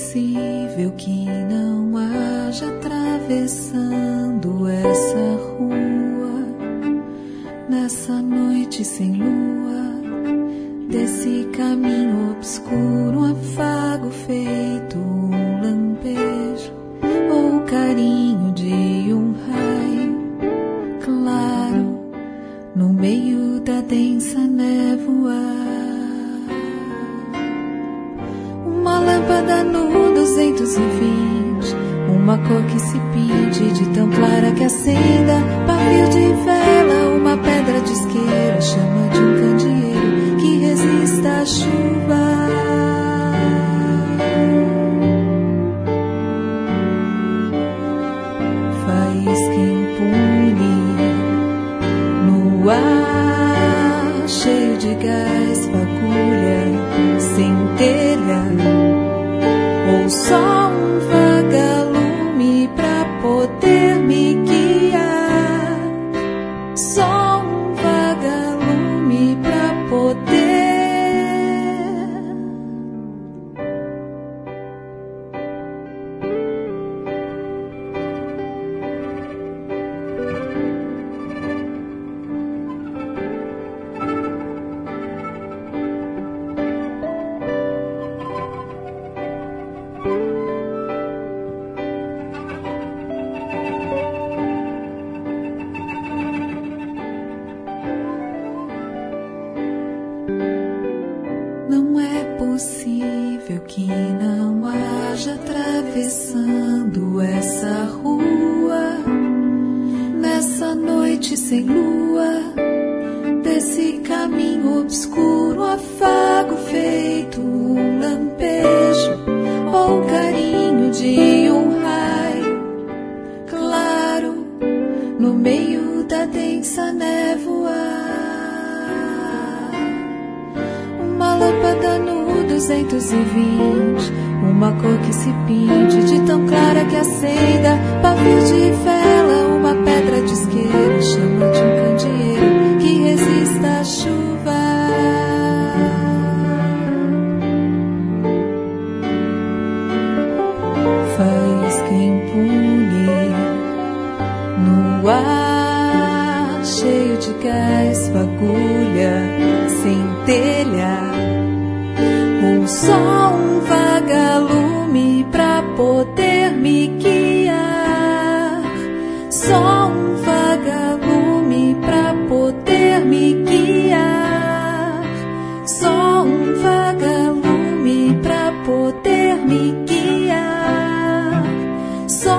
possível que não haja atravessando essa rua, nessa noite sem lua, desse caminho obscuro, um afago feito um lampejo, ou o carinho de um raio claro no meio da densa névoa. Uma lâmpada no 220, uma cor que se pinte de tão clara que acenda, pavio de vela, uma pedra de isqueiro, chama de um candeeiro que resista à chuva. Faísca impune no ar, cheio de gás, fagulha, centelha, ou só um vagalume pra poder me guiar, só um vagalume pra poder. Não é possível que não haja atravessando essa rua, nessa noite sem lua, desse caminho obscuro, afago feito um lampejo, ou o carinho de um raio claro no meio da densa névoa. Uma lâmpada no 220, uma cor que se pinte de tão clara que acenda, pavio de vela, uma pedra de isqueiro, chama de um candeeiro que resista à chuva. Faísca impune no ar, cheio de gás, fagulha, centelha, ou só um vagalume pra poder me guiar, só um vagalume pra poder me guiar, só um vagalume pra poder me guiar, só